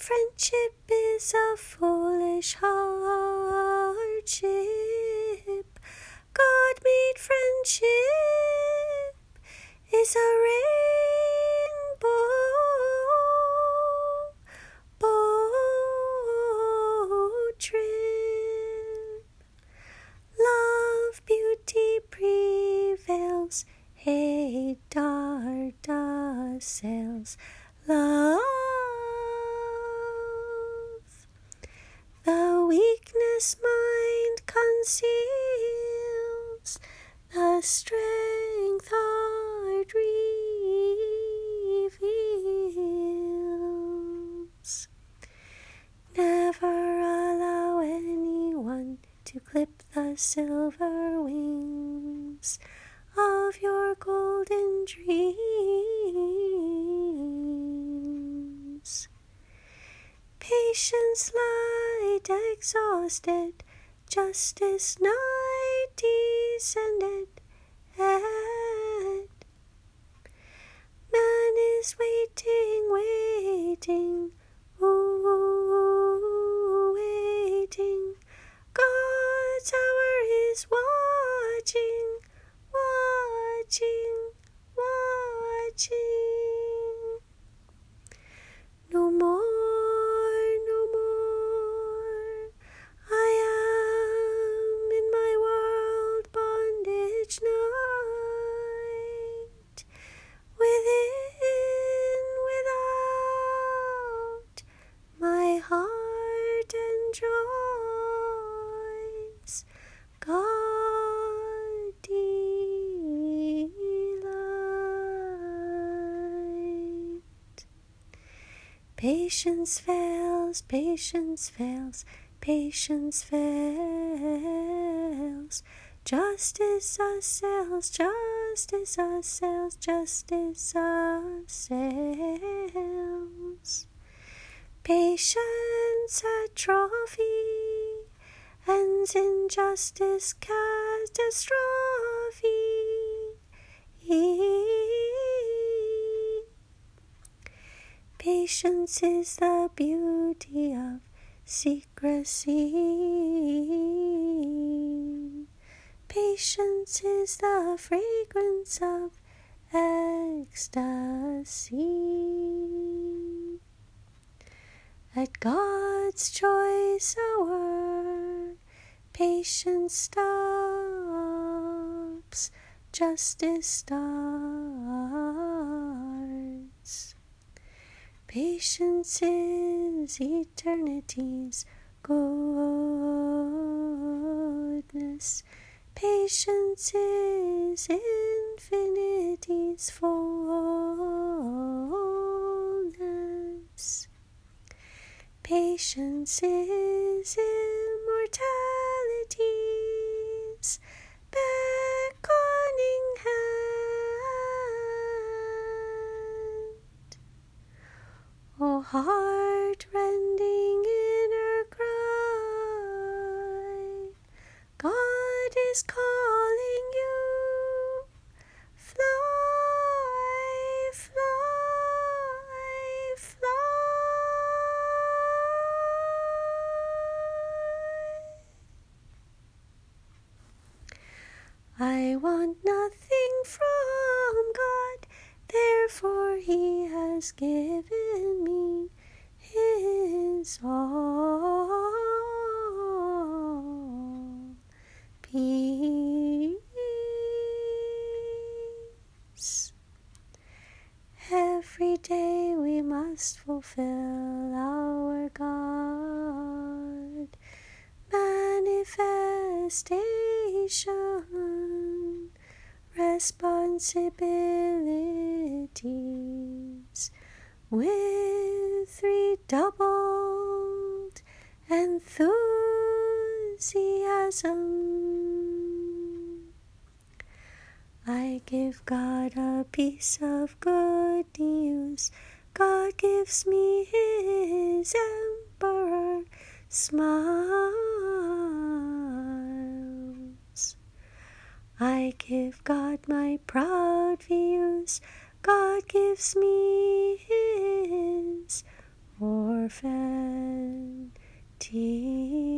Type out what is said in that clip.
friendship is a foolish hardship. God made friendship is a rainbow boat trip. Love, beauty prevails, hate, dart sails. Love, the weakness mind conceals, the strength heart reveals. Never allow anyone to clip the silver wings of your golden dreams. Patience light exhausted, justice night descended. Man is waiting, waiting. God's hour is watching. No more. I am in my world bondage night. Within, without, my heart enjoys God delight. Patience fails, patience fails, patience fails. Justice assails, justice assails, justice assails. Patience a trophy, ends in justice catastrophe. Patience is the beauty of secrecy. Patience is the fragrance of ecstasy. At God's choice hour, patience stops, justice starts. Patience is eternity's goodness. Patience is infinity's fullness. Patience is immortality's beckoning hand. Oh, heart-rending inner cry, God is calling you. Fly, fly, fly. I want nothing from God, therefore He has given me His all. Peace. Every day we must fulfill our God manifestation responsibilities with redoubled enthusiasm. I give God a piece of good news. God gives me His emperor smiles. I give God my proud views. God gives me His orphan fantasy.